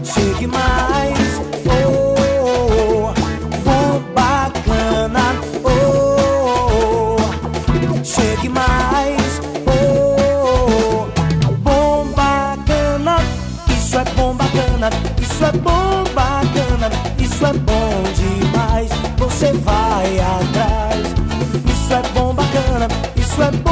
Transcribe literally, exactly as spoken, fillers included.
chegue mais, oh, bom bacana, oh, chegue mais, oh, bom bacana. Isso é bom bacana, isso é bom bacana, isso é bom demais. Você vai atrás. Isso é bom bacana, isso é bom